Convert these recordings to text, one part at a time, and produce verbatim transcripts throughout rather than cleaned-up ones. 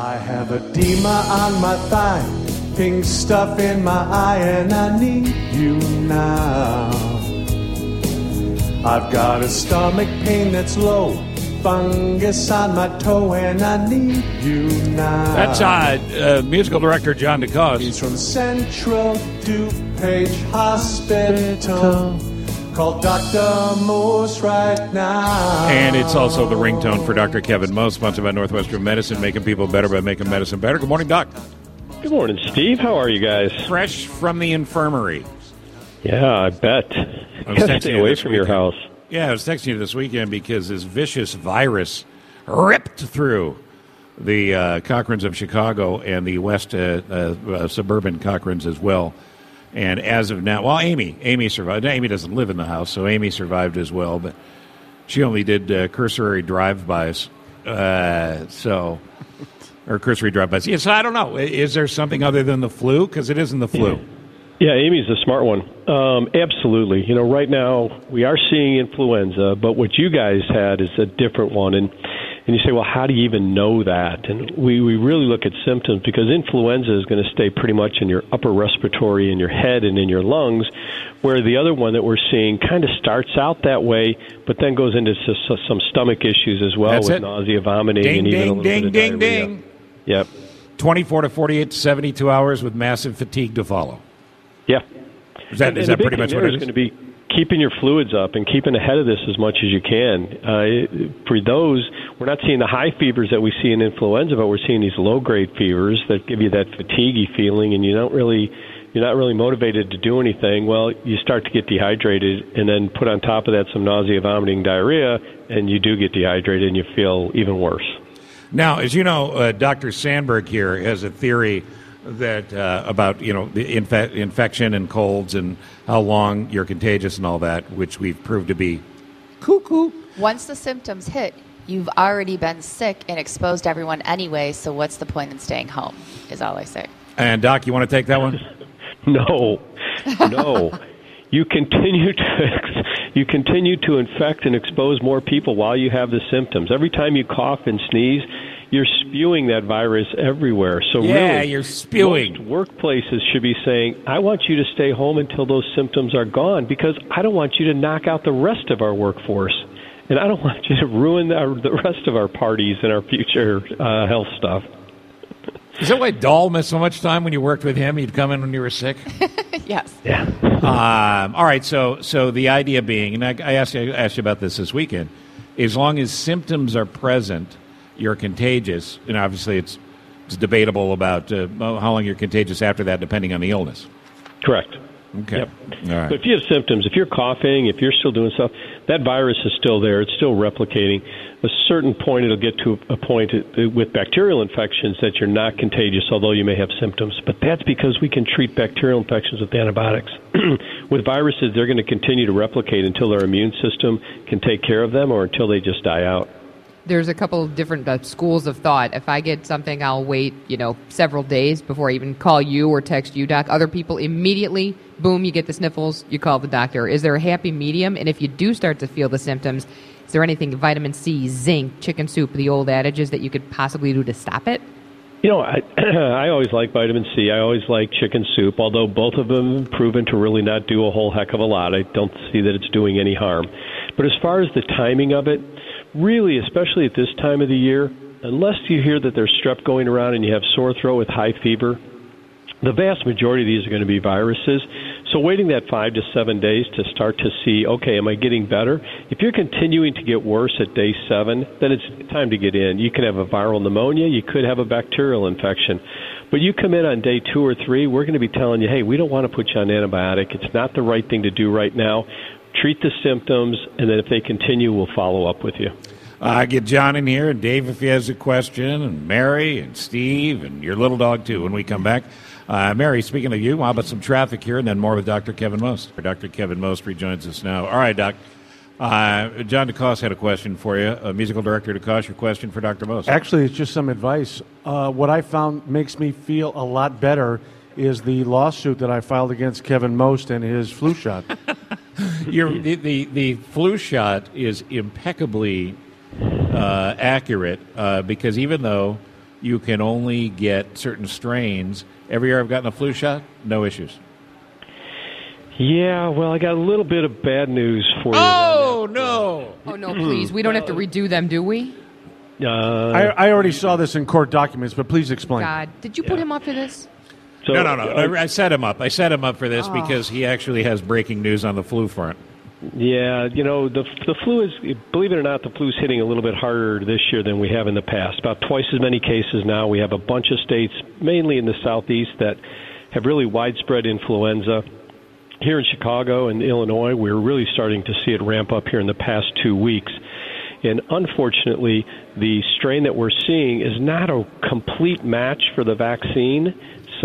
I have edema on my thigh, pink stuff in my eye, and I need you now. I've got a stomach pain that's low, fungus on my toe, and I need you now. That's uh, uh, musical director John DeCoste. He's from Central DuPage Hospital. Call Doctor Moose right now. And it's also the ringtone for Doctor Kevin Moose, sponsored by Northwestern Medicine, making people better by making medicine better. Good morning, Doc. Good morning, Steve. How are you guys? Fresh from the infirmary. Yeah, I bet. I was Gotta stay away from your house. Yeah, I was texting you this weekend because this vicious virus ripped through the uh, Cochrans of Chicago and the west uh, uh, uh, suburban Cochrans as well. And as of now, well, Amy, Amy survived. Amy doesn't live in the house, so Amy survived as well. But she only did uh, cursory drive-bys, uh, so or cursory drive-bys. Yeah, so I don't know. Is there something other than the flu? Because it isn't the flu. Yeah, Amy's the smart one. Um, absolutely. You know, right now we are seeing influenza, but what you guys had is a different one. And and you say, well, how do you even know that? And we, we really look at symptoms because influenza is going to stay pretty much in your upper respiratory, in your head, and in your lungs, where the other one that we're seeing kind of starts out that way, but then goes into s- some stomach issues as well. That's with it. nausea, vomiting, Ding, and even ding, a little ding, bit of ding, diarrhea. ding. Yep. twenty-four to forty-eight to seventy-two hours with massive fatigue to follow. Yeah. Is that, and, is and that the pretty big much thing what there it is is? going to be keeping your fluids up and keeping ahead of this as much as you can. Uh, for those, we're not seeing the high fevers that we see in influenza, but we're seeing these low-grade fevers that give you that fatiguey feeling, and you don't really, you're not really motivated to do anything. Well, you start to get dehydrated, and then put on top of that some nausea, vomiting, diarrhea, and you do get dehydrated, and you feel even worse. Now, as you know, uh, Doctor Sandberg here has a theory that uh, about you know the infe- infection and colds and how long you're contagious and all that, which we've proved to be cuckoo. Once the symptoms hit, you've already been sick and exposed everyone anyway, so what's the point in staying home, is all I say. And, Doc, you want to take that one? No, no. You continue to you continue to infect and expose more people while you have the symptoms. Every time you cough and sneeze, you're spewing that virus everywhere. So yeah, really, you're spewing. Most workplaces should be saying, I want you to stay home until those symptoms are gone because I don't want you to knock out the rest of our workforce. And I don't want you to ruin our, the rest of our parties and our future uh, health stuff. Is that why Dahl missed so much time when you worked with him? He'd come in when you were sick? Yes. Yeah. um, all right, so so the idea being, and I, I, asked you, I asked you about this this weekend, as long as symptoms are present, you're contagious, and obviously it's it's debatable about uh, how long you're contagious after that, depending on the illness. Correct. Okay. Yep. All right. So if you have symptoms, if you're coughing, if you're still doing stuff, that virus is still there. It's still replicating. At a certain point, it'll get to a point with bacterial infections that you're not contagious, although you may have symptoms. But that's because we can treat bacterial infections with antibiotics. With viruses, they're going to continue to replicate until their immune system can take care of them or until they just die out. There's a couple of different uh, schools of thought. If I get something, I'll wait, you know, several days before I even call you or text you, Doc. Other people immediately, boom, you get the sniffles, you call the doctor. Is there a happy medium? And if you do start to feel the symptoms, is there anything, vitamin C, zinc, chicken soup, the old adages that you could possibly do to stop it? You know, I, I always like vitamin C. I always like chicken soup, although both of them have proven to really not do a whole heck of a lot. I don't see that it's doing any harm. But as far as the timing of it, really, especially at this time of the year, unless you hear that there's strep going around and you have sore throat with high fever, the vast majority of these are going to be viruses. So waiting that five to seven days to start to see, okay, am I getting better? If you're continuing to get worse at day seven, then it's time to get in. You can have a viral pneumonia. You could have a bacterial infection. But you come in on day two or three, we're going to be telling you, hey, we don't want to put you on antibiotic. It's not the right thing to do right now. Treat the symptoms, and then if they continue, we'll follow up with you. I uh, get John in here, and Dave if he has a question, and Mary, and Steve, and your little dog, too, when we come back. Uh, Mary, speaking of you, how about some traffic here, and then more with Doctor Kevin Most. Doctor Kevin Most rejoins us now. All right, Doc. Uh, John DeCoste had a question for you. Uh, musical director DeCoste, your question for Doctor Most. Actually, it's just some advice. Uh, what I found makes me feel a lot better is the lawsuit that I filed against Kevin Most and his flu shot. Your, the, the, the flu shot is impeccably uh, accurate uh, because even though you can only get certain strains. Every year I've gotten a flu shot, no issues. Yeah, well, I got a little bit of bad news for you. Oh, no. Oh, no, please. We don't have to redo them, do we? Uh, I, I already saw this in court documents, but please explain. God, did you put him up for this? so, No, no, no. uh, I, I set him up. I set him up for this Oh. because he actually has breaking news on the flu front. Yeah, you know, the the flu is, believe it or not, the flu's hitting a little bit harder this year than we have in the past. About twice as many cases now. We have a bunch of states, mainly in the southeast, that have really widespread influenza. Here in Chicago and Illinois, we're really starting to see it ramp up here in the past two weeks. And unfortunately, the strain that we're seeing is not a complete match for the vaccine,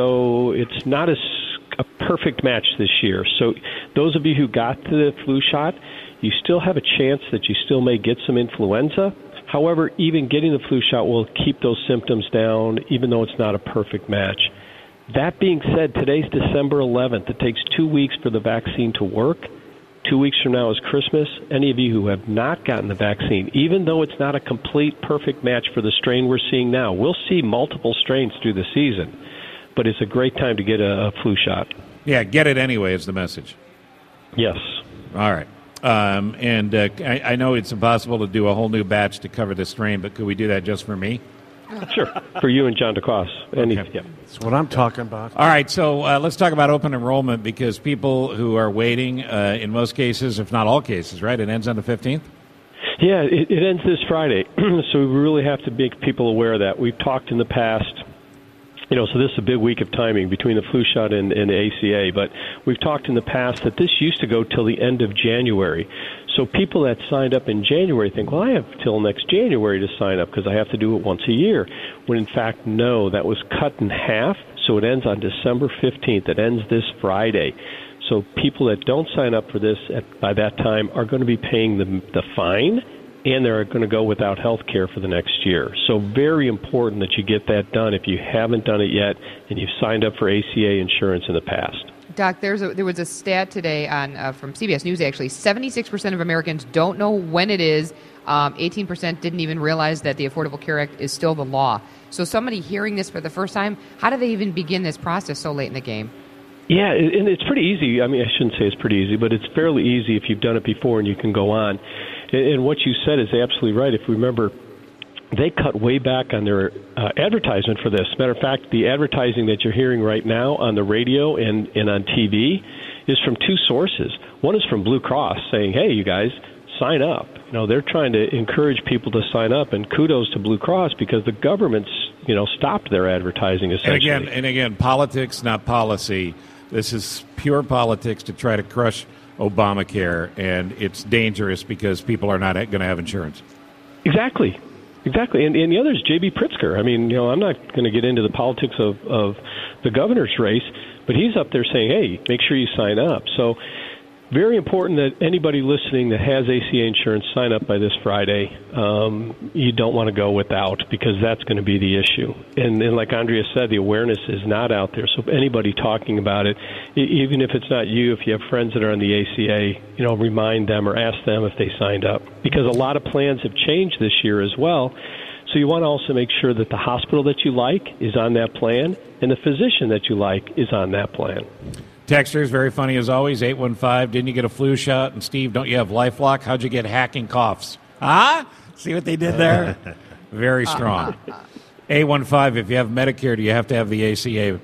so it's not as a perfect match this year. So those of you who got the flu shot, you still have a chance that you still may get some influenza. However, even getting the flu shot will keep those symptoms down, even though it's not a perfect match. That being said, today's December eleventh. It takes two weeks for the vaccine to work. Two weeks from now is Christmas. Any of you who have not gotten the vaccine, even though it's not a complete perfect match for the strain we're seeing now, we'll see multiple strains through the season. But it's a great time to get a, a flu shot. Yeah, get it anyway is the message. Yes. All right. Um, and uh, I, I know it's impossible to do a whole new batch to cover this strain, but could we do that just for me? Sure. For you and John DeCross. Any, Okay. yeah. That's what I'm talking about. All right, so uh, let's talk about open enrollment because people who are waiting, uh, in most cases, if not all cases, right, it ends on the fifteenth? Yeah, it, it ends this Friday, so we really have to make people aware of that. We've talked in the past, you know, so this is a big week of timing between the flu shot and, and the A C A, but we've talked in the past that this used to go till the end of January. So people that signed up in January think, well, I have till next January to sign up because I have to do it once a year. When in fact, no, that was cut in half, so it ends on December fifteenth. It ends this Friday. So people that don't sign up for this at, by that time are going to be paying the, the fine, and they're going to go without health care for the next year. So very important that you get that done if you haven't done it yet and you've signed up for A C A insurance in the past. Doc, there's a, there was a stat today on uh, from C B S News, actually. seventy-six percent of Americans don't know when it is. Um, eighteen percent didn't even realize that the Affordable Care Act is still the law. So somebody hearing this for the first time, how do they even begin this process so late in the game? Yeah, and it's pretty easy. I mean, I shouldn't say it's pretty easy, but it's fairly easy if you've done it before and you can go on. And what you said is absolutely right. If you remember, they cut way back on their uh, advertisement for this. Matter of fact, the advertising that you're hearing right now on the radio and, and on T V is from two sources. One is from Blue Cross saying, hey, you guys, sign up. You know, they're trying to encourage people to sign up, and kudos to Blue Cross because the government's, you know, stopped their advertising essentially. And again, and again, politics, not policy. This is pure politics to try to crush Obamacare, and it's dangerous because people are not going to have insurance. Exactly. Exactly. And, and the other is J B. Pritzker. I mean, you know, I'm not going to get into the politics of, of the governor's race, but he's up there saying, hey, make sure you sign up. So very important that anybody listening that has A C A insurance sign up by this Friday. Um, you don't want to go without because that's going to be the issue. And, and like Andrea said, the awareness is not out there. So anybody talking about it, even if it's not you, if you have friends that are on the A C A, you know, remind them or ask them if they signed up. Because a lot of plans have changed this year as well. So you want to also make sure that the hospital that you like is on that plan and the physician that you like is on that plan. Texters, very funny as always, eight one five, didn't you get a flu shot? And Steve, don't you have LifeLock? How'd you get hacking coughs? Huh? See what they did there? Very strong. eight one five, if you have Medicare, do you have to have the A C A?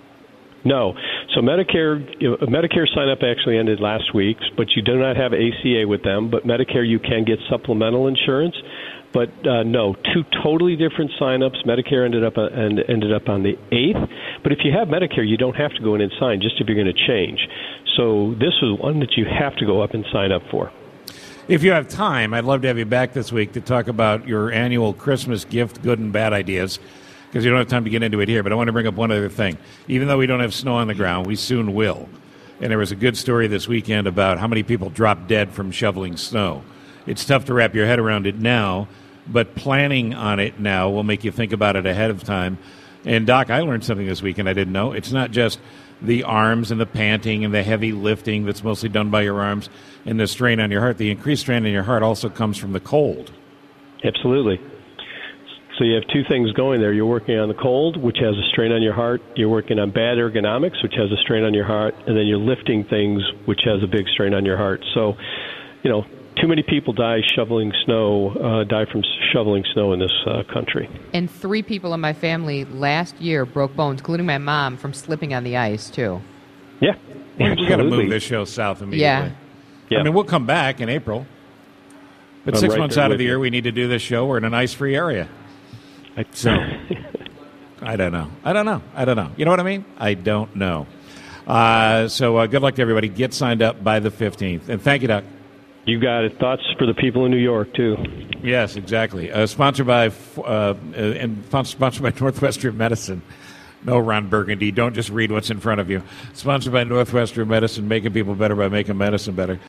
No. So Medicare, you know, Medicare sign-up actually ended last week, but you do not have A C A with them. But Medicare, you can get supplemental insurance. But uh, no, two totally different sign-ups. Medicare ended up uh, and ended up on the eighth. But if you have Medicare, you don't have to go in and sign, just if you're going to change. So this is one that you have to go up and sign up for. If you have time, I'd love to have you back this week to talk about your annual Christmas gift, good and bad ideas, because you don't have time to get into it here. But I want to bring up one other thing. Even though we don't have snow on the ground, we soon will. And there was a good story this weekend about how many people dropped dead from shoveling snow. It's tough to wrap your head around it now, but planning on it now will make you think about it ahead of time. And, Doc, I learned something this weekend I didn't know. It's not just the arms and the panting and the heavy lifting that's mostly done by your arms and the strain on your heart. The increased strain on your heart also comes from the cold. Absolutely. So you have two things going there. You're working on the cold, which has a strain on your heart. You're working on bad ergonomics, which has a strain on your heart. And then you're lifting things, which has a big strain on your heart. So, you know, too many people die shoveling snow, uh, die from shoveling snow in this uh, country. And three people in my family last year broke bones, including my mom, from slipping on the ice, too. Yeah, we absolutely. got to move this show south immediately. Yeah. yeah. I mean, we'll come back in April. But I'm six right months there out of with the you. year, we need to do this show. We're in an ice-free area. So, I don't know. I don't know. I don't know. You know what I mean? I don't know. Uh, so, uh, good luck to everybody. Get signed up by the fifteenth. And thank you, Doc. You got it. Thoughts for the people in New York, too. Yes, exactly. Uh, sponsored by uh, and sponsored by Northwestern Medicine. No, Ron Burgundy. Don't just read what's in front of you. Sponsored by Northwestern Medicine, making people better by making medicine better.